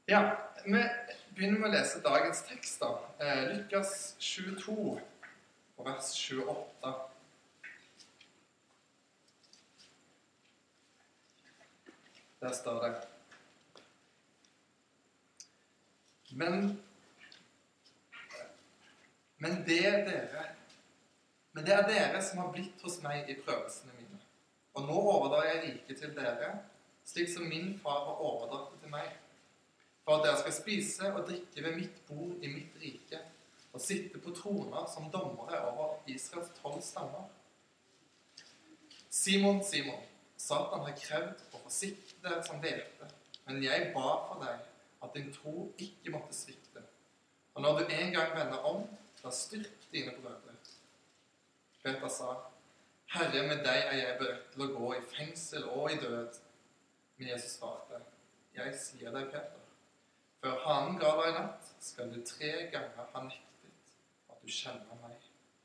Ja, vi begynner med å lese dagens tekst da. Lukas 22, vers 28. Der står det. Men det er dere som har blitt hos meg i prøvelsene mine. Og nå overdrar jeg riket til dere, slik som min far har overdratt det til meg. For at dere skal spise og drikke ved mitt bord i mitt rike, og sitte på troner som dommere over Israels 12 stammer. Simon, Simon, Satan har krevd å forsikre deg som hvete, men jeg ba for deg at din tro ikke måtte svikte. Og når du en gang vender om, da styrk dine brødre. Peter sa, Herre, med deg er jeg beredt til å gå i fengsel og i død. Men Jesus svarte, jeg sier deg, Peter, før hanen ga deg i natt, skal du 3 ganger ha nektet at du kjenner meg.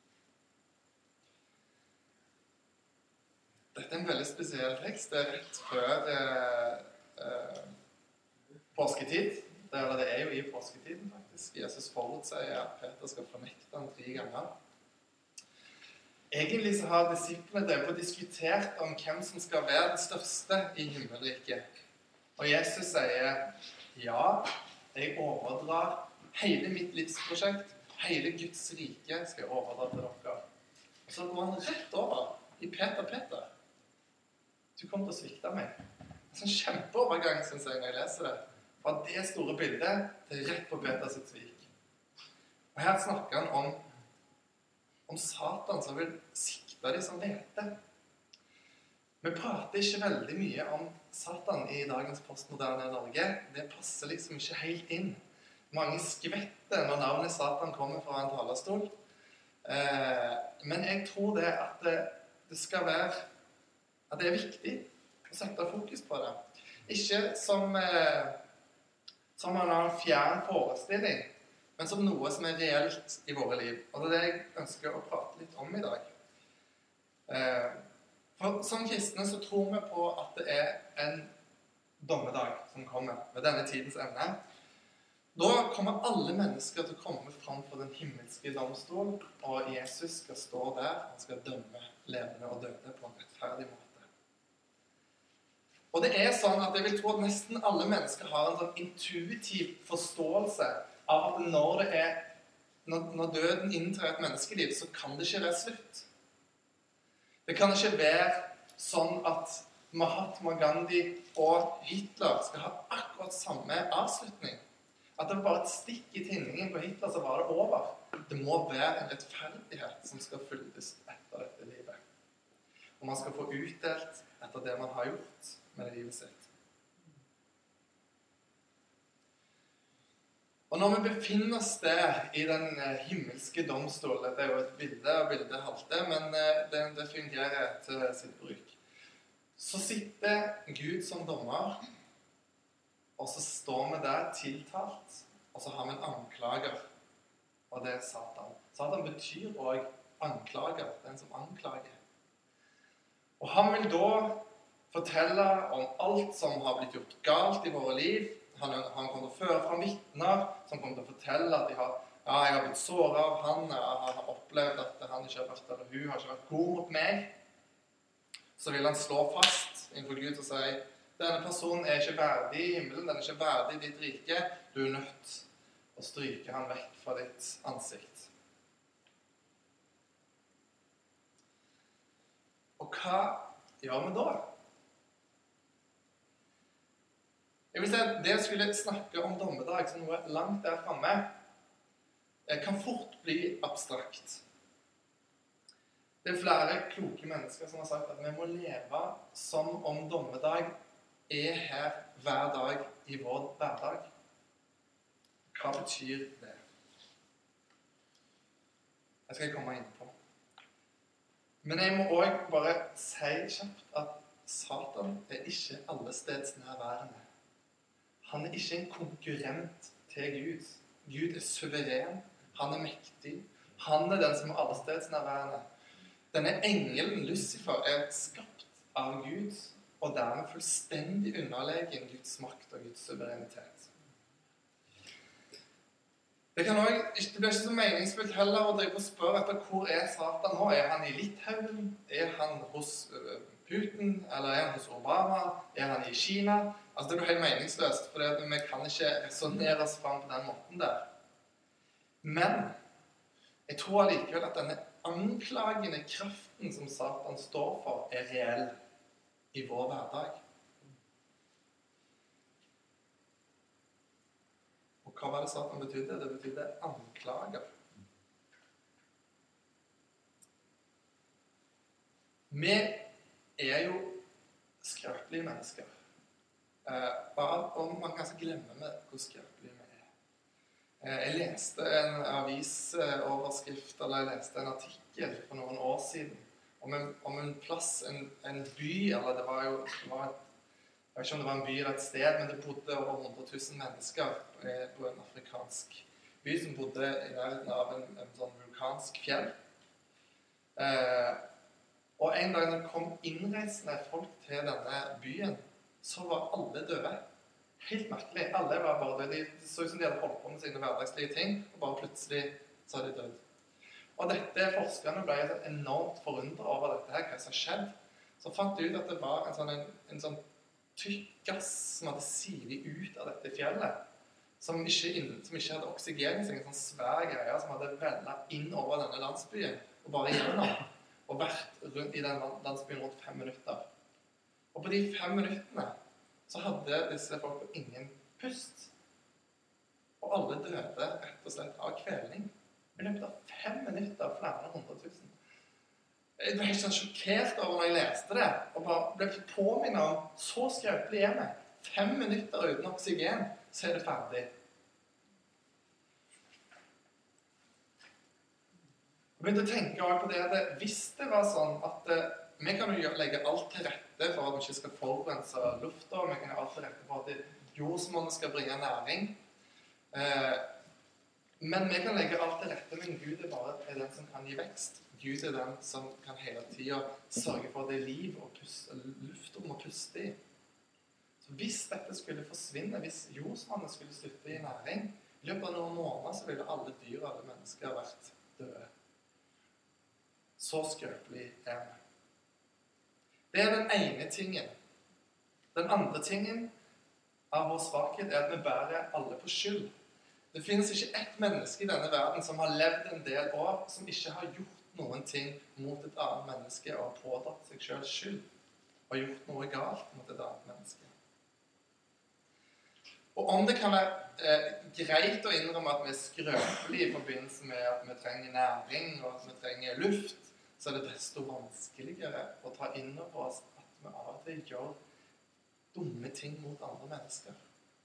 Dette er en veldig spesiell tekst. Det er rett før påsketid. Det er jo i påsketiden, faktisk. Jesus forutsier at Peter skal fornekte ham 3 ganger. Egentlig så har disiplene drevet og diskutert om hvem som skal være den største i himmelriket. Og Jesus sier, ja, jeg overdrar hele mitt livsprosjekt, hele Guds rike skal jeg overdra til dere. Og så går han rett over i Peter. Du kommer til å svikte meg. En sånn kjempeovergang, synes jeg, når jeg leser det. Fra det store bildet til rett på Peters svik. Og her snakker han om Satan som vil sikte de som hvete. Vi prater ikke veldig mye om Satan i dagens postmoderne Norge. Det passer liksom ikke helt inn. Mange skvetter når navnet Satan kommer fra en talerstol. Men jeg tror det at det skal være at det er viktig å sette fokus på det. Ikke som en fjern forestilling, men som noe som er reelt i våre liv. Og det er det jeg ønsker å prate litt om i dag. For som kristne så tror vi på at det er en dommedag som kommer ved denne tidens ende. Da kommer alle mennesker til å komme fram for den himmelske domstol, og Jesus skal stå der, han skal dømme levende og døde på en rettferdig måte. Og det er sånn at jeg vil tro at nesten alle mennesker har en sånn intuitiv forståelse av at når døden inntrer et menneskeliv, så kan det ikke være slutt. Det kan ikke være sånn at Mahatma Gandhi og Hitler skal ha akkurat samme avslutning. At det var bare et stikk i tinningen på Hitler, så var det over. Det må være en rettferdighet som skal fylles etter dette livet. Og man skal få utdelt etter det man har gjort med livet sitt. Og når vi befinner oss der i den himmelske domstol, dette er jo et bilde, og bildet halter, men det fungerer til sitt bruk, så sitter Gud som dommer, og så står vi der tiltalt, og så har vi en anklager, og det er Satan. Satan betyr også anklager, den som anklager. Og han vil da fortelle om alt som har blitt gjort galt i våre liv. Han kommer til å føre fra vitner som kommer til å fortelle at jeg har blitt såret av han, jeg har opplevd at han ikke har vært, eller hun har ikke vært god mot meg. Så vil han slå fast innenfor Gud og si, denne personen er ikke verdig i himmelen, den er ikke verdig i ditt rike, du er nødt å stryke han vekk fra ditt ansikt. Og hva gjør vi da? Jeg vil si at det å skulle snakke om dommedag som noe langt der fremme, kan fort bli abstrakt. Det er flere kloke mennesker som har sagt at vi må leve som om dommedag er her hver dag i vår hverdag. Hva betyr det? Det skal jeg komme inn på. Men jeg må også bare si kjapt at Satan er ikke allesteds nærværende. Han er ikke en konkurrent til Gud. Gud er suveren, han er mektig, han er den som er allesteds nærværende. Denne engelen, Lucifer, er skapt av Gud, og dermed fullstendig underlegen Guds makt og Guds suverenitet. Det blir ikke så meningsfullt heller å drive og spørre etter hvor Satan nå. Han i Litauen? Han hos Putin? Eller han hos Obama? Han i Kina? Altså, det blir helt meningsløst, for vi kan ikke resonere oss fram på den måten der. Men jeg tror allikevel at denne anklagende kraften som Satan står for, reell i vår hverdag. Hva var det Satan betydde? Det betydde anklager. Vi jo skrøpelige mennesker. Og man kan så glemme med hvor skrøpelige vi Jeg leste en avisoverskrift, eller jeg leste en artikkel for noen år siden, om en plass, en by, eller det var jeg vet ikke om det var en by eller et sted, men det bodde over 100 000 mennesker på en afrikansk by som bodde i nærheten av en sånn vulkansk fjell. Og en dag når det kom innreisende folk til denne byen, så var alle døde. Helt merkelig. Alle var bare døde. Det så ut som de hadde holdt på med sine hverdagslige ting, og bare plutselig så hadde de dødd. Og forskerne ble enormt forundret over dette her, hva som skjedde. Så fant de ut at det var en sånn tykk gass som hadde sivet ut av dette fjellet, som ikke hadde oksygen i seg, en sånn svær greie som hadde vellet inn over denne landsbyen, og bare gjennom, og vært rundt i den landsbyen rundt 5 minutter. Og på de 5 minuttene så hadde disse folk ingen pust, og alle døde rett og slett av kvelning. I løpet av 5 minutter, flere enn 100 000. Jeg ble helt sånn sjokkert over når jeg leste det, og bare ble påminnet om så skrøpelig vi. 5 minutter uten oksygen, så det ferdig. Jeg begynte å tenke også på det at hvis det var sånn at vi kan jo legge alt til rette for at vi ikke skal forurense lufta, vi kan gjøre alt til rette for at jordsmonnet skal bringe næring, men vi kan legge alt til rette, men Gud bare den som kan gi vekst. Gud den som kan hele tiden sørge for det liv og luftrom å puste i. Så hvis dette skulle forsvinne, hvis jordsmonnet skulle slutte i næring, i løpet av noen måneder så ville alle dyr og alle mennesker vært døde. Så skrøpelig vi. Det den ene tingen. Den andre tingen av vår svakhet at vi bærer alle på skyld. Det finnes ikke ett menneske i denne verden som har levd en del år, som ikke har gjort noen ting mot et annet menneske og pådratt seg selv skyld og gjort noe galt mot et annet menneske. Og om det kan være greit å innrømme at vi skrøpelige i forbindelse med at vi trenger næring og at vi trenger luft, så det desto vanskeligere å ta inn over oss at vi av og til gjør dumme ting mot andre mennesker.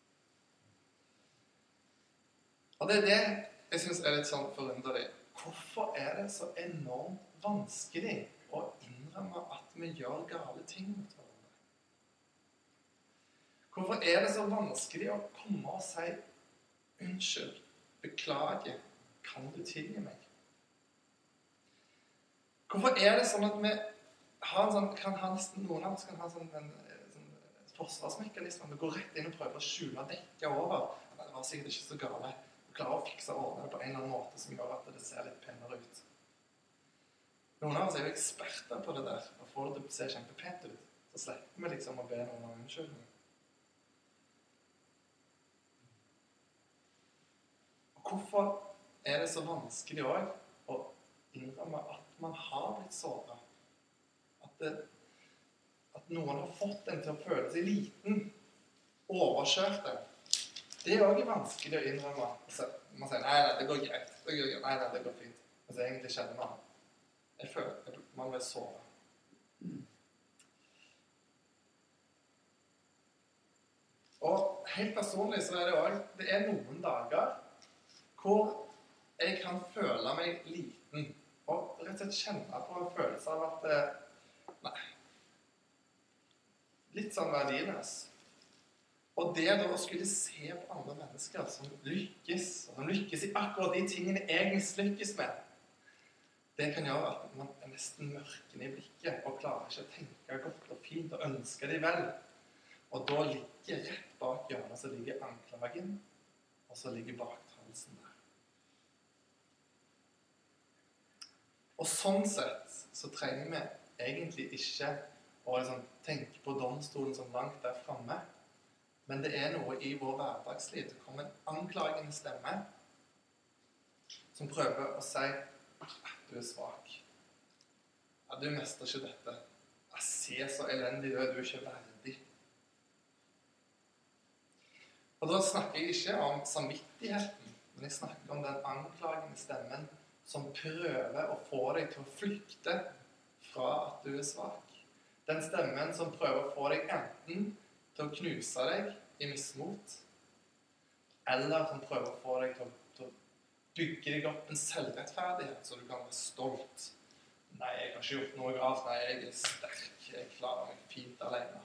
Og det jeg synes litt sånn forunderlig. Hvorfor det så enormt vanskelig å innrømme at vi gjør gale ting mot hverandre? Hvorfor det så vanskelig å komme og si unnskyld, beklager, kan du tilgi meg? Hvorfor det sånn at vi har noen av oss kan ha en forsvarsmekanisme, vi går rett inn og prøver å skjule og dekke over. Det var sikkert ikke så gale. Klarer å fikse og ordne det på en eller annen måte som gjør at det ser litt penere ut. Noen av oss jo eksperter på det der, og får det til å se kjempepent ut. Så slipper vi liksom å be noen om unnskyldning. Og hvorfor det så vanskelig også å innrømme at man har blitt såret? At noen har fått en til å føle seg liten, overkjørt den. Det også vanskelig å innrømme. Man sier, nei, det går greit. Nei, det går fint. Men så egentlig kjenner man. Jeg føler at man vil sove. Og helt personlig så det også, det noen dager hvor jeg kan føle meg liten. Og rett og slett kjenne på en følelse av at, nei, litt sånn verdiløs. Og det da å skulle se på andre mennesker som lykkes i akkurat de tingene jeg mislykkes med, det kan gjøre at man nesten mørkner i blikket og klarer ikke å tenke godt og fint og ønske de vel. Og da ligger rett bak hjørnet så ligger anklagen, og så ligger baktalelsen der. Og sånn sett så trenger vi egentlig ikke å liksom tenke på domstolen som langt der fremme. Men det er noe i vår hverdagsliv. Det kommer en anklagende stemme som prøver å si du er svak. Ja, du mestrer ikke dette. Jeg ser så elendig ut, du er ikke verdig. Og da snakker jeg ikke om samvittigheten, men jeg snakker om den anklagende stemmen som prøver å få deg til å flykte fra at du er svak. Den stemmen som prøver å få deg enten til å knuse deg i mismot, eller som prøver å få deg til å bygge deg opp en selvrettferdighet, så du kan være stolt. Nei, jeg har ikke gjort noe galt. Nei, jeg er sterk. Jeg klarer meg fint alene.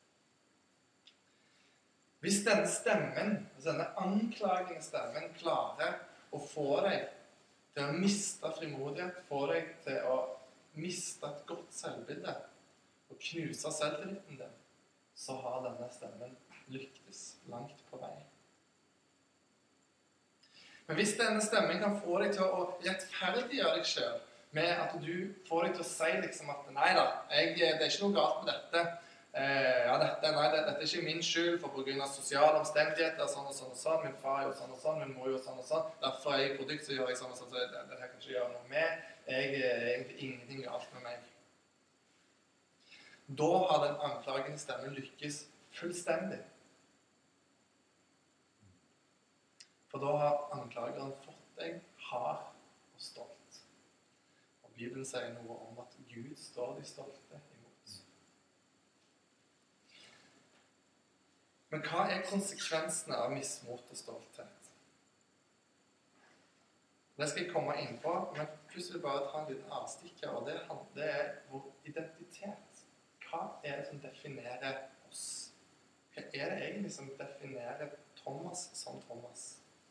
Hvis denne stemmen, denne anklagende stemmen, klarer å få deg til å miste frimodighet, få deg til å miste et godt selvbilde og knuse selvtilliten din, så har denne stemmen lyktes langt på vei. Men hvis denne stemmen kan få deg til å rettferdiggjøre deg selv, med at du får deg til å si liksom at nei da, det er ikke noe galt med dette. Dette er ikke min skyld for på grunn av sosiale omstendigheter, sånn og sånn og sånn. Min far gjør sånn og sånn, min mor gjør sånn og sånn. Derfor er jeg produkt, så gjør jeg sånn og sånn, så det her kan ikke gjøre noe med. Jeg er egentlig ingenting galt med meg. Da har den anklagende stemmen lykkes fullstendig. For da har anklageren fått deg hard og stolt. Og Bibelen sier noe om at Gud står de stolte imot. Men hva er konsekvensene av mismot og stolthet? Det skal jeg komme inn på, men plutselig bare ta en liten avstikker, og det er vår identitet. Hva er det som definerer oss? Hva er det egentlig som definerer Thomas som Thomas?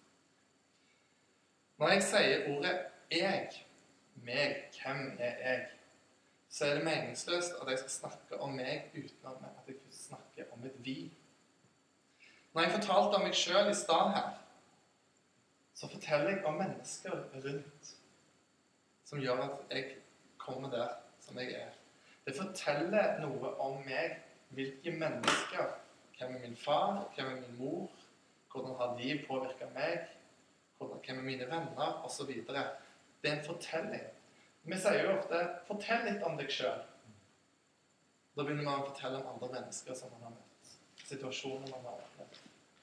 Når jeg sier ordet jeg, meg, hvem er jeg, så er det meningsløst at jeg skal snakke om meg utenom at jeg snakker om et vi. Når jeg fortalte om meg selv i stad her, så forteller jeg om mennesker rundt som gjør at jeg kommer der som jeg er. Det forteller noe om meg, hvilke mennesker, hvem er min far, hvem er min mor, hvordan har de påvirket meg, hvem er mine venner, og så videre. Det er en fortelling. Vi sier jo ofte, fortell litt om deg selv. Da begynner man å fortelle om andre mennesker som man har møtt, situasjoner man har opplevd.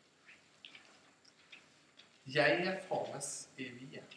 Jeg formes i viet.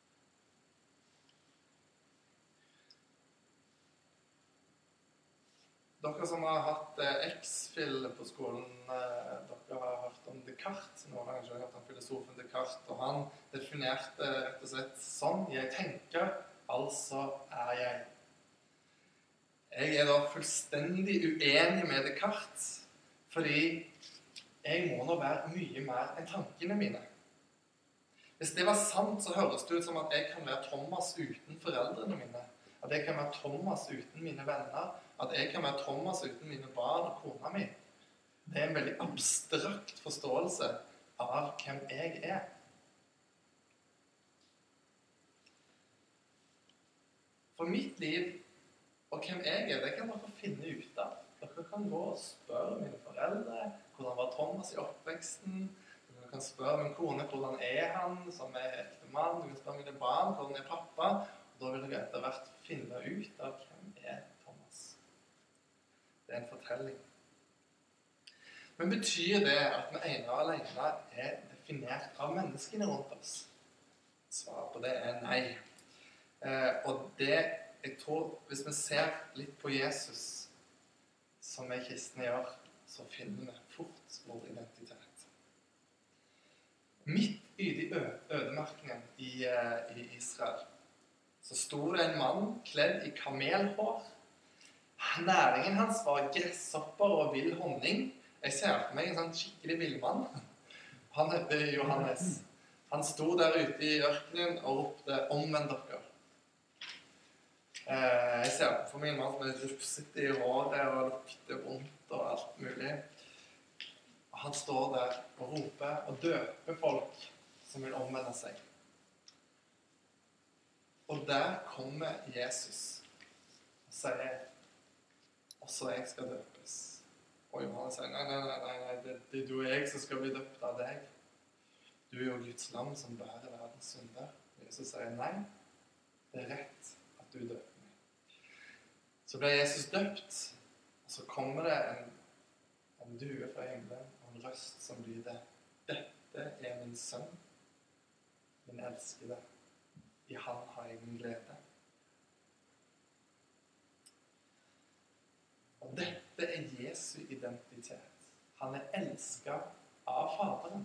Dere som har hatt X-Fill på skolen, dere har hørt om Descartes. Noen har kanskje hørt om filosofen Descartes, og han definerte rett og slett sånn: jeg tenker, altså er jeg. Jeg er da fullstendig uenig med Descartes, fordi jeg må nå være mye mer enn tankene mine. Hvis det var sant, så høres det ut som at jeg kan være Thomas uten foreldrene mine. At jeg kan være Thomas uten mine venner. At jeg kan være Thomas uten mine barn og kona mi. Det er en veldig abstrakt forståelse av hvem jeg er. For mitt liv og hvem jeg er, det kan dere finne ut av. Dere kan gå og spørre mine foreldre hvordan var Thomas i oppveksten. Dere kan spørre min kone hvordan er han som er ektemann. Du kan spørre mine barn hvordan er pappa. Og da vil dere etter hvert finne ut av hvem er Thomas. Det er en fortelling. Men betyr det at vi ene og alene er definert av menneskene rundt oss? Svaret på det er nei. Og det, jeg tror, hvis vi ser litt på Jesus, som vi kristne gjør, så finner vi fort vår identitet. Midt i de ødemarkene i Israel, så sto det en mann kledd i kamelhår. Næringen hans var gresshopper og vill honning. Jeg ser på meg en sånn skikkelig villmann. Han heter Johannes. Han sto der ute i ørkenen og ropte, omvend dere. Jeg ser på meg en mann som er rufsete i håret og lukter vondt og alt mulig. Og han står der og roper og døper folk som vil omvende seg. Og der kommer Jesus og sier, også jeg skal døpes. Og Johannes sier, nei, det er du og jeg som skal bli døpt av deg. Du er jo Guds lam som bærer verdens synder. Og Jesus sier, nei, det er rett at du døper meg. Så blir Jesus døpt, og så kommer det en due fra himmelen, og en røst som lyder, dette er min sønn, min elskede. I han har jeg min glede. Og dette er Jesu identitet. Han er elsket av Faderen.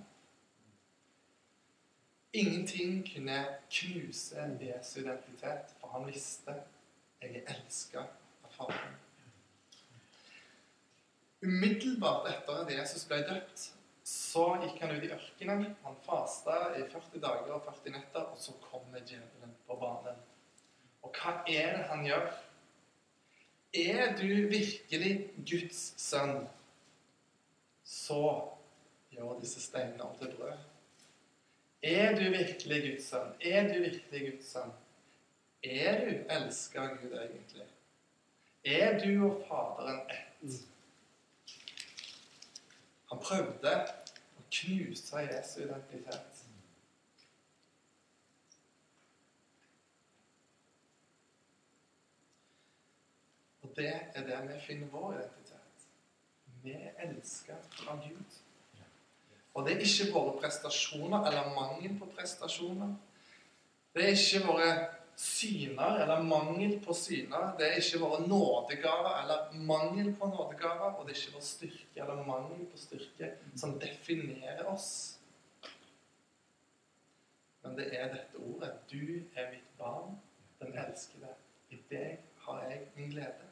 Ingenting kunne knuse Jesu identitet, for han visste jeg er elsket av Faderen. Umiddelbart etter at Jesus ble døpt, så gikk han ut i ørkenen. Han fastet i 40 dager og 40 netter, og så kommer djevelen på banen. Og hva er det han gjør? Er du virkelig Guds sønn, så gjør disse steinene om til brød. Er du virkelig Guds sønn? Er du virkelig Guds sønn? Er du elsket av Gud egentlig? Er du og Faderen ett? Han prøvde å knuse Jesu identitet. Og det er der vi finner vår identitet. Vi elsker av Gud. Og det er ikke våre prestasjoner eller mangel på prestasjoner. Det er ikke våre syner eller mangel på syner. Det er ikke våre nådegaver eller mangel på nådegaver. Og det er ikke vår styrke eller mangel på styrke som definerer oss. Men det er dette ordet. Du er mitt barn, den elskede. I deg har jeg min glede.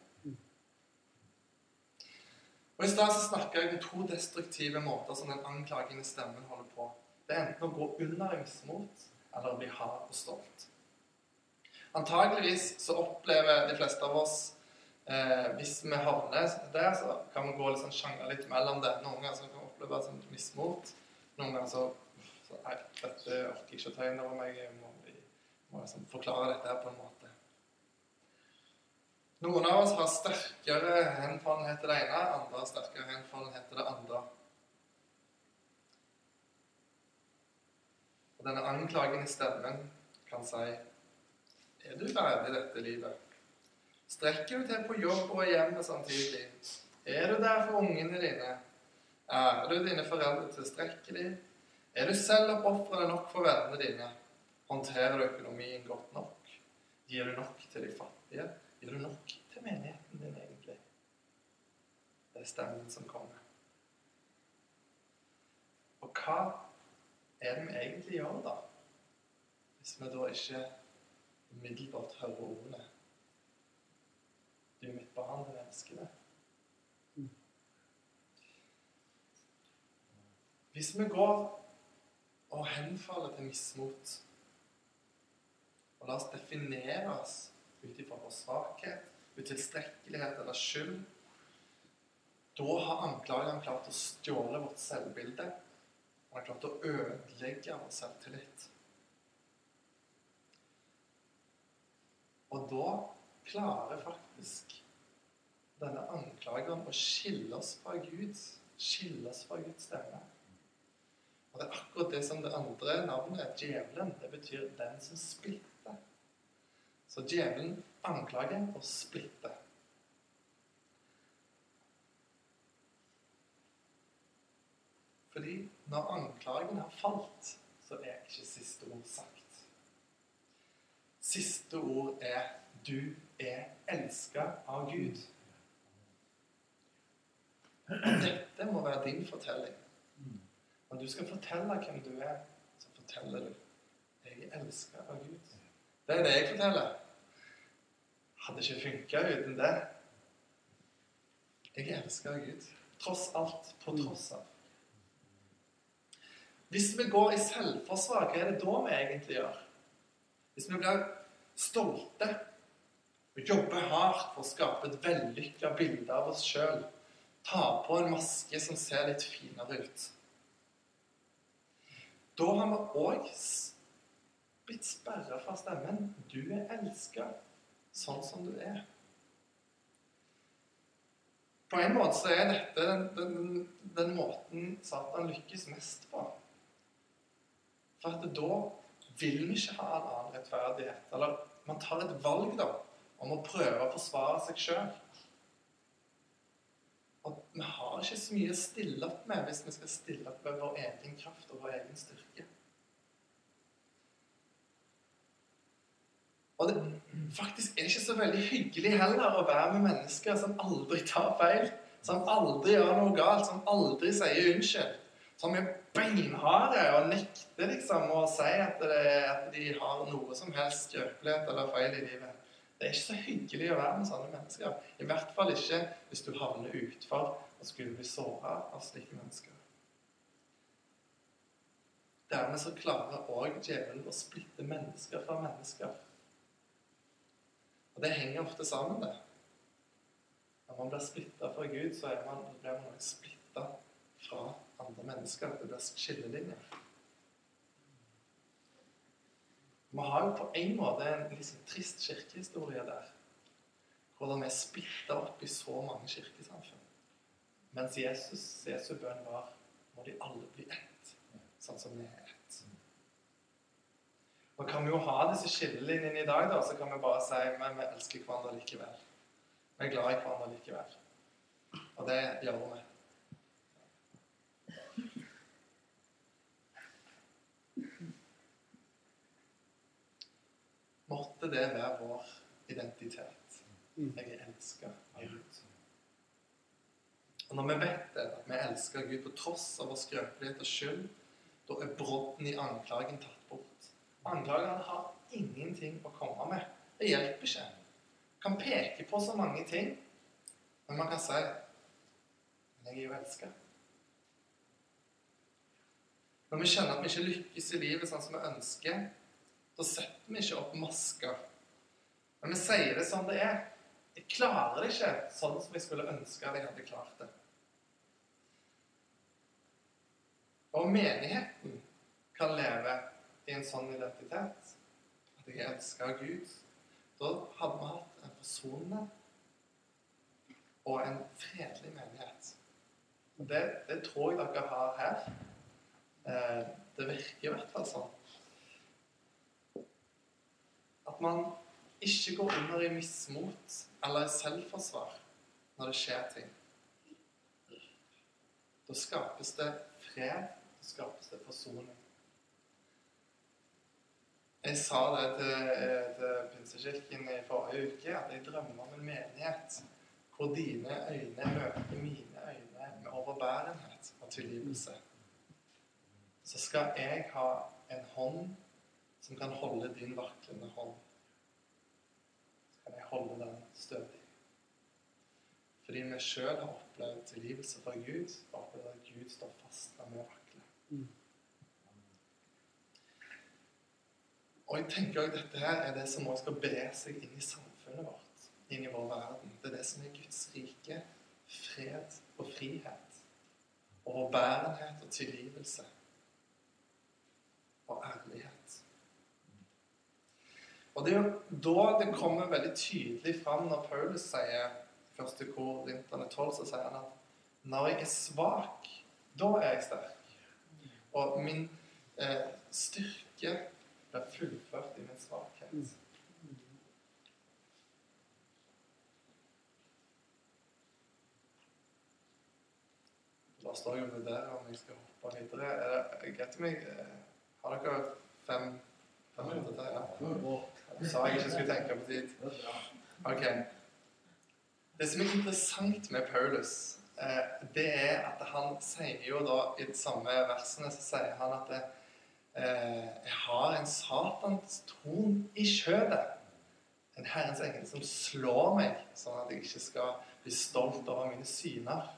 Og i stedet så snakker jeg om 2 destruktive måter som den anklagende stemmen holder på. Det er enten å gå under i mismot, eller å bli hard og stolt. Antageligvis så opplever de fleste av oss, hvis vi havner der, så kan vi gå litt sånn sjange litt mellom det. Noen ganger så kan vi oppleve sånn mismot. Noen ganger så nei, dette orker ikke å ta inn over meg. Jeg må liksom forklare dette her på en måte. Noen av oss har sterkere henfallenhet til det ene, andre har sterkere henfallenhet til det andre. Og denne anklagende stemmen kan si, er du verdig dette livet? Strekker du til på jobb og hjemme samtidig? Er du der for ungene dine? Er du dine foreldre tilstrekkelig? Er du selv oppofrende nok for vennene dine? Håndterer du økonomien godt nok? Gir du nok til de fattige? Gir du nok til menigheten din egentlig? Det er stemmen som kommer. Og hva er det vi egentlig gjør da? Hvis vi da ikke umiddelbart hører ordene. Du er mitt barn, den elskede. Hvis vi går og henfaller til mismot, og la oss definere oss ut ifra vår svakhet, utilstrekkelighet eller skyld, da har anklageren klart å stjåle vårt selvbilde. Han har klart å ødelegge vår selvtillit. Og da klarer faktisk denne anklageren å skille oss fra Gud, skille oss fra Guds stemme. Og det er akkurat det som det andre navnet, djevelen, det betyr den som splitter. Så djevelen anklager og splitter. Fordi når anklagen har falt, så er ikke siste ord sagt. Siste ord er du er elsket av Gud. Og dette må være din fortelling. Når du skal fortelle hvem du er, så forteller du jeg er elsket av Gud. Det er det jeg forteller. Hadde ikke funket uten det. Jeg er elsket av Gud. Tross alt, på tross av. Hvis vi går i selvforsvar, hva er det da vi egentlig gjør? Hvis vi blir stolte og jobber hardt for å skape et vellykket bilde av oss selv, ta på en maske som ser litt finere ut, da har vi også blitt sperret fra stemmen. Du elsket sånn som du er. På en måte så er dette den måten Satan lykkes mest på. For at da vil vi ikke ha en annen rettferdighet. Eller man tar et valg da, om å prøve å forsvare seg selv. Og vi har ikke så mye å stille opp med hvis vi skal stille opp med vår egen kraft og vår egen styrke. Og det faktisk er ikke så veldig hyggelig heller å være med mennesker som aldri tar feil, som aldri gjør noe galt, som aldri sier unnskyld, som er beinharde og nekter liksom å si at de har noe som helst skrøpelighet eller feil i livet. Det er ikke så hyggelig å være med sånne mennesker. I hvert fall ikke hvis du havner utfor og skulle bli såret av slike mennesker. Dermed så klarer også djevelen å splitte mennesker fra mennesker. Og det henger ofte sammen det. Når man blir splittet fra Gud, så blir man også splittet fra andre mennesker. Det blir skillelinjer. Vi har jo på en måte en liksom trist kirkehistorie der, hvordan vi er splittet opp i så mange kirkesamfunn. Mens Jesu bønn var, må de alle bli ett, sånn som vi er ett. Og kan vi jo ha disse skillelinjene i dag da, så kan vi bare si, men vi elsker hverandre likevel. Vi er glad i hverandre likevel. Og det gjør vi. Måtte det være vår identitet. Jeg er elsket av Gud. Og når vi vet det, at vi elsker Gud på tross av vår skrøpelighet og skyld, da er brodden i anklagen tatt bort. Anklageren har ingenting å komme med. Det hjelper ikke. Man kan peke på så mange ting, men man kan si, men jeg er jo elsket. Når vi kjenner at vi ikke lykkes i livet sånn som vi ønsker, da setter vi ikke opp masker. Men vi sier det som det er. Jeg klarer det ikke sånn som jeg skulle ønske at jeg hadde klart det. Og menigheten kan leve i en sånn identitet, at jeg elsker av Gud. Da hadde vi hatt en forsonende og en fredelig menighet. Og det tror jeg dere har her. Det virker i hvert fall sånn. At man ikke går under i mismot eller selvforsvar når det skjer ting. Da skapes det fred, da skapes det forsoning. Jeg sa det til Pinsekirken i forrige uke, at jeg drømmer om en menighet hvor dine øyne møter mine øyne med overbærenhet og tilgivelse. Så skal jeg ha en hånd som kan holde din vaklende hånd. Så kan jeg holde den stødig. Fordi vi selv har opplevd tilgivelse fra Gud, og opplevd at Gud står fast når vi vakler. Og jeg tenker at dette her er det som også skal bre seg inn i samfunnet vårt, inn i vår verden. Det er det som er Guds rike, fred og frihet, overbærenhet og tilgivelse, og ærlighet. Og det er jo da det kommer veldig tydelig fram når Paulus sier, første Korinterne 12, så sier han at når jeg er svak, da er jeg sterk. Og min styrke blir fullført i min svakhet. La oss da jo vurdere om jeg skal hoppe videre. Jeg vet ikke, har dere 5 minutter til? Ja. Jeg sa jeg ikke skulle tenke på tid. Ok. Det som er interessant med Paulus, det er at han sier jo da, i de samme versene, så sier han at jeg har en satans tron i kjødet. En Herrens engel som slår meg, sånn at jeg ikke skal bli stolt over mine syner.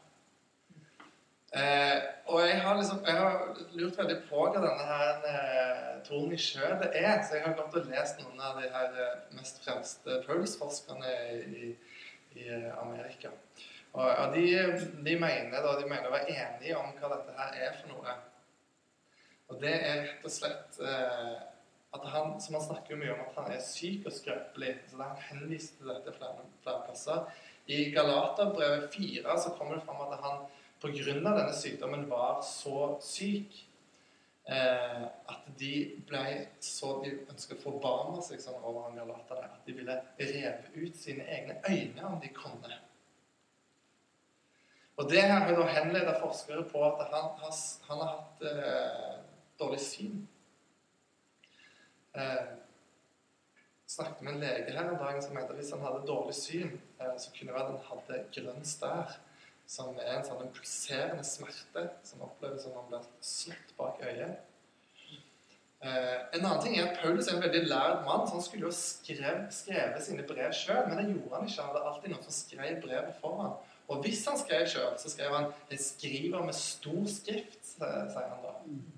Og jeg har lurt veldig på hva denne her torn i kjødet er, så jeg har gått og lest noen av de her mest fremste Paulus-forskerne i Amerika. Og de mener å være enige om hva dette her er for noe. Og det er rett og slett at han, som han snakker mye om, at han syk og skrøpelig. Så da han henviste til dette flere plasser. I Galaterbrevet 4 så kommer det frem at han på grunn av denne sykdommen var så syk at de ønsket å forbarme seg sånn over han galaterne, at de ville reve ut sine egne øyne om de kunne. Og det her har da henledet forskere på at han har hatt dårlig syn. Snakket med en lege her en dag som mente at hvis han hadde dårlig syn, så kunne det være at han hadde grønn stær, som en sånn pulserende smerte som oppleves som om han ble slått bak øyet. En annen ting at Paulus en veldig lærd mann, så han skulle jo skrive sine brev selv, men det gjorde han ikke. Han hadde alltid noen som skrev brevet for han. Og hvis han skrev selv, så skrev han «Jeg skriver med stor skrift», sier han da.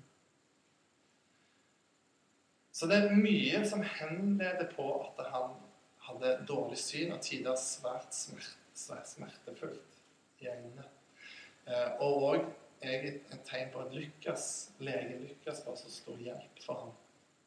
Så det mye som henleder på at han hadde dårlig syn, og tider svært smertefullt i øynene. Og også et tegn på at legen lykkes var så stor hjelp for ham.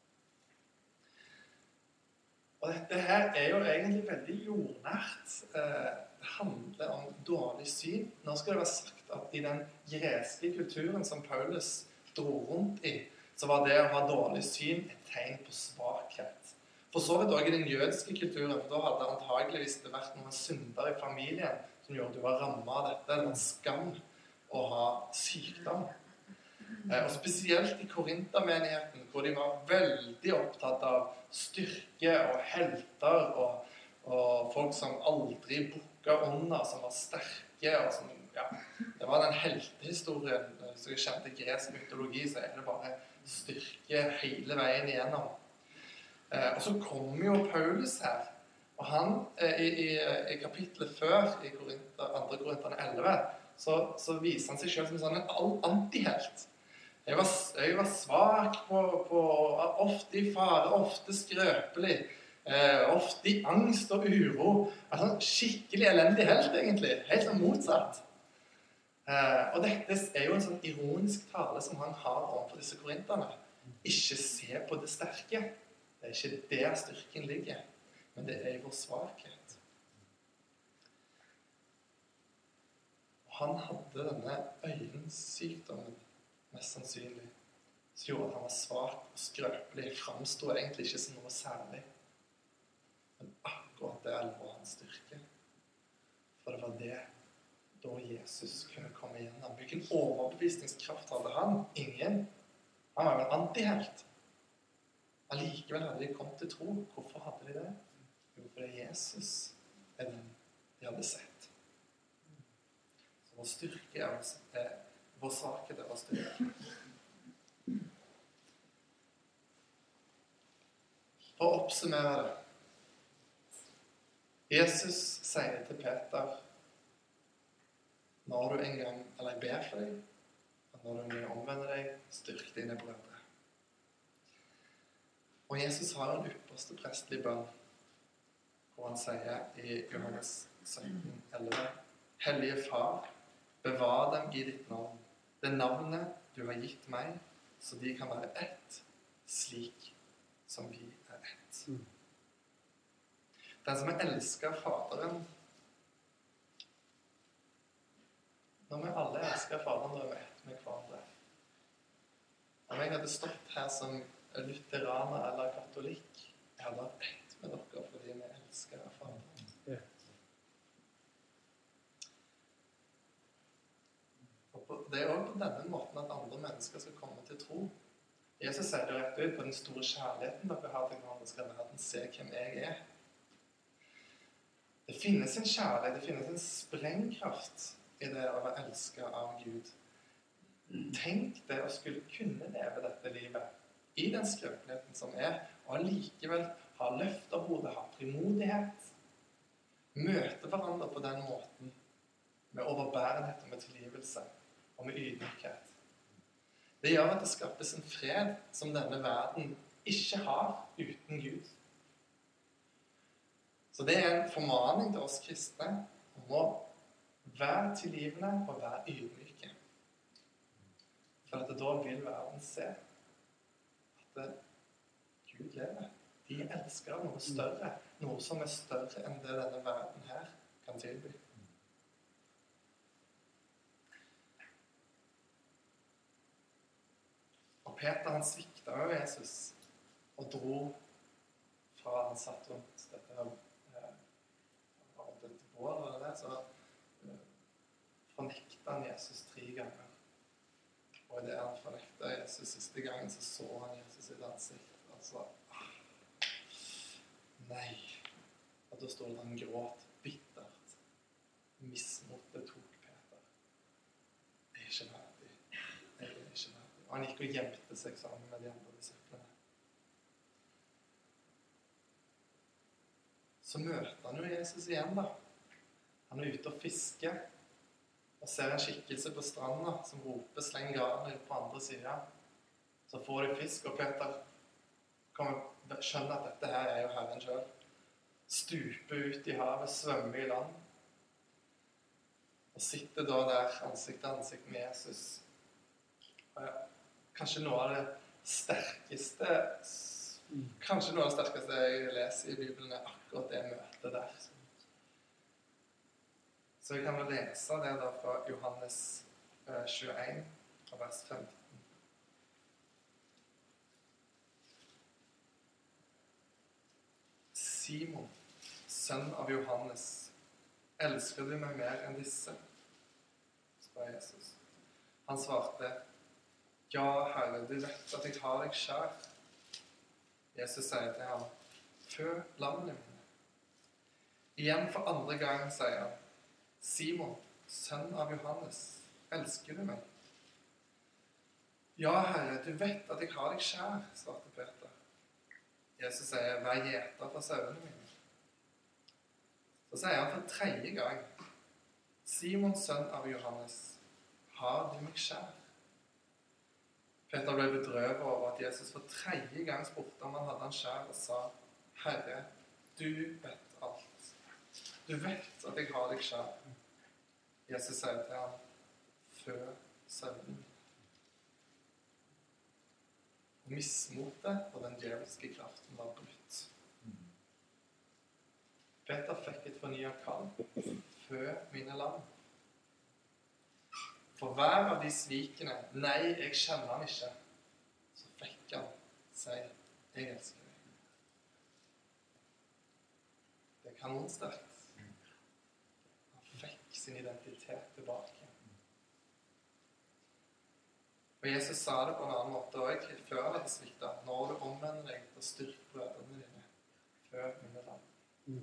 Og dette her jo egentlig veldig jordnært. Det handler om dårlig syn. Nå skal det være sagt at i den greske kulturen som Paulus dro rundt i, så var det å ha dårlig syn et tegn på svakhet. For så vidt også i den jødiske kulturen, for da hadde antageligvis det vært noen synder i familien som gjorde at du var rammet av dette. Det var en skam å ha sykdom. Og spesielt i Korintermenigheten, hvor de var veldig opptatt av styrke og helter og folk som aldri bukket under, som var sterke og som, ja, det var den heltehistorien. Så jeg kjente gresk mytologi, så det bare styrke hele veien igjennom. Og så kommer jo Paulus her, og han i kapitlet før, i 2. Korinterne 11, så viser han seg selv som en sånn antihelt. Jeg var svak ofte i fare, ofte skrøpelig, ofte i angst og uro. Altså, skikkelig elendig helt, egentlig. Helt sånn motsatt. Og dette jo en sånn ironisk tale som han har overfor disse korinterne. Ikke se på det sterke. Det ikke der styrken ligger, men det i vår svakhet. Han hadde denne øyensykdommen, mest sannsynlig, som gjorde at han var svak og skrøpelig, fremstod egentlig ikke som noe særlig. Men akkurat det var hans styrke. For det var det da Jesus kunne komme igjennom. Hvilken overbevisningskraft hadde han? Ingen. Han var jo en antihelt. Allikevel hadde de kommet til tro. Hvorfor hadde de det? Jo, fordi Jesus den de hadde sett. Så vår styrke vår svakhet vår styrke. For å oppsummere det. Jesus sier til Peter, når du en gang, eller jeg ber for deg, og når du omvender deg, styrk dine brødre. Og Jesus har en ypperste prestlig bønn, hvor han sier i Johannes 17:11, Hellige Far, bevar dem i ditt navn, det navnet du har gitt meg, så de kan være ett, slik som vi ett. Den som elsker Faderen, når vi alle elsker Faderen, da vi ett med hverandre. Om jeg hadde stått her som lutheraner eller katolikk, jeg hadde vært ett med dere fordi vi elsker Faderen. Og det også på denne måten at andre mennesker skal komme til tro. Jesus sier det rett ut, på den store kjærligheten dere har til hverandre, skal verden se hvem jeg Det finnes en kjærlighet, det finnes en sprengkraft i det å være elsket av Gud. Tenk det å skulle kunne leve dette livet i den skrøpeligheten som og allikevel ha løft av hodet, ha frimodighet, møte hverandre på den måten, med overbærenhet og med tilgivelse, og med ydmykhet. Det gjør at det skapes en fred som denne verden ikke har uten Gud. Så det en formaning til oss kristne om å være tilgivende og være ydmyke. For at da vil verden se at Gud lever. De elsker noe større, noe som større enn det denne verden her kan tilby. Og Peter, han sviktet jo Jesus og dro fra han satt rundt dette her bål, eller det, så fornektet han Jesus 3 ganger. Og i det han fornektet Jesus siste gangen, så han Jesus sitt ansikt. Altså, nei. Og da stod det at han gråt bittert. Mismotet tok Peter. Jeg er ikke verdig. Jeg er ikke verdig. Og han gikk og gjemte seg sammen med de andre disiplene. Så møter han jo Jesus igjen da. Han er ute og fisker, og ser en skikkelse på stranda som roper «Sleng garnet ut på andre siden». Så får de fisk, og Peter kommer skjønne at dette her er jo Herren selv. Stuper ut i havet, svømmer i land, og sitter da der ansikt til ansikt med Jesus. Kanskje noe av det sterkeste jeg leser i Bibelen er akkurat det møtet der. Så vi kan vel lese det da fra Johannes 21, vers 15. Simon, sønn av Johannes, elsker du meg mer enn disse? Spør Jesus. Han svarte, ja, Herre, du vet at jeg har deg kjær. Jesus sier til ham, fø lammene mine. Igjen for andre gang sier han, Simon, sønn av Johannes, elsker du meg? Ja, Herre, du vet at jeg har deg kjær, svarte Peter. Jesus sier, vær gjeter for sauene mine. Så sier han for 3. gang, Simon, sønn av Johannes, har du meg kjær? Peter ble bedrøvet over at Jesus for 3. gang spurte om han hadde han kjær og sa, Herre, du vet alt. Du vet at jeg har deg kjær. Jesus sier til ham, fø sauene mine. Mismotet og den djevelske kraften var brutt. Peter fikk et fornyet kall, fø mine lam. For hver av de svikene, nei, jeg kjenner han ikke, så fikk han si, jeg elsker deg. Det er kanonsterkt. Han fikk sin identitet tilbake. Og Jesus sa det på en annen måte også, før han hadde sviktet. Når du omvender deg, og styrk brødrene dine, før mine lam.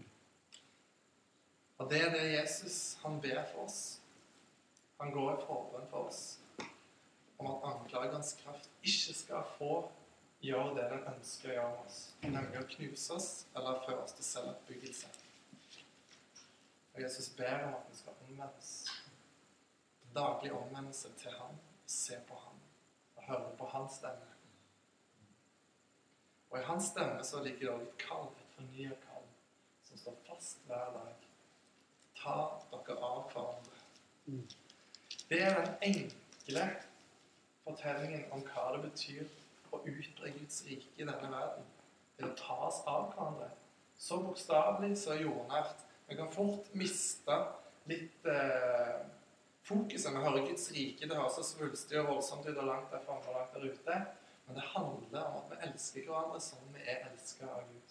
Og det er det Jesus, han ber for oss. Han går i forbønn for oss, om at anklagerens kraft ikke skal få gjøre det den ønsker å gjøre med oss, nemlig å knuse oss, eller føre oss til selvoppbyggelse. Og Jesus ber om at vi skal omvendes. Daglig omvendelse til ham, og se på ham, og høre på hans stemme. Og i hans stemme så ligger det også et kall, et fornyet kall, som står fast hver dag. Ta dere av hverandre. Det er den enkle fortellingen om hva det betyr å utbre Guds rike i denne verden. Det er å ta oss av hverandre. Så bokstavelig, så jordnært. Vi kan fort miste litt fokuset. Vi hører Guds rike, det høres så svulstig og voldsomt ut og langt der fremme og langt der ute. Men det handler om at vi elsker hverandre som vi er elsket av Gud.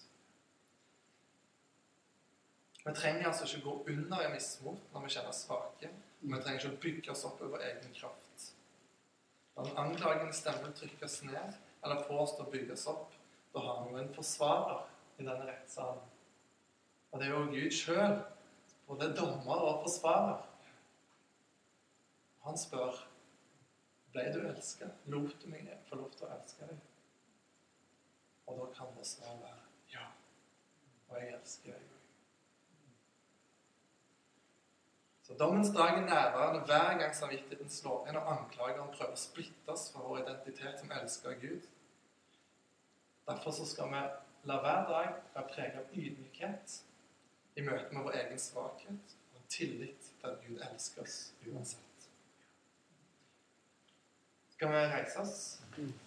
Vi trenger altså ikke gå under i mismot når vi kjenner svake. Vi trenger ikke å bygge oss opp over egen kraft. Når den anklagende stemmen trykkes ned, eller får oss til å bygge oss opp, da har vi en forsvarer i denne rettssalen. Og det er jo Gud selv, både dommer og forsvarer. Han spør, ble du elsket? Lot du meg få lov til å elske deg? Og da kan det svaret være, ja, og jeg elsker deg. Så dommens dag er nærværende hver gang samvittigheten slår inn og anklageren prøver å splitte oss fra vår identitet som elsker Gud. Derfor så skal vi la hver dag være preget av ydmykhet i møte med vår egen svakhet og tillit til at Gud elsker oss uansett. Skal vi reise oss?